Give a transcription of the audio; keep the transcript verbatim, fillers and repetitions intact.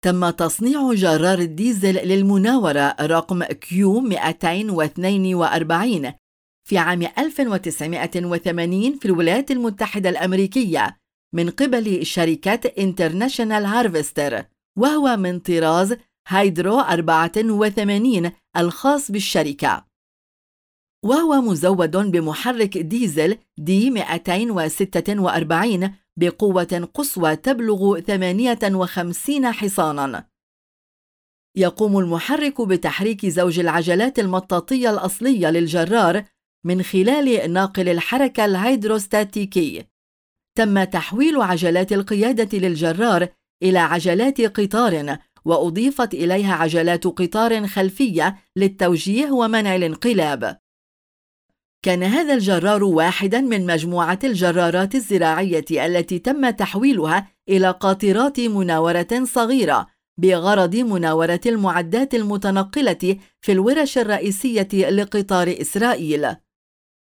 تم تصنيع جرار الديزل للمناورة رقم كيو مئتين واثنين وأربعين في عام ألف وتسعمائة وثمانين في الولايات المتحدة الأمريكية من قبل شركة انترناشنال هارفستر، وهو من طراز هيدرو أربعة وثمانين الخاص بالشركة، وهو مزود بمحرك ديزل دي مئتين وستة وأربعين بقوة قصوى تبلغ ثمانية وخمسين حصاناً. يقوم المحرك بتحريك زوج العجلات المطاطية الأصلية للجرار من خلال ناقل الحركة الهيدروستاتيكي. تم تحويل عجلات القيادة للجرار إلى عجلات قطار، وأضيفت إليها عجلات قطار خلفية للتوجيه ومنع الانقلاب. كان هذا الجرار واحداً من مجموعة الجرارات الزراعية التي تم تحويلها إلى قاطرات مناورة صغيرة بغرض مناورة المعدات المتنقلة في الورش الرئيسية لقطار إسرائيل.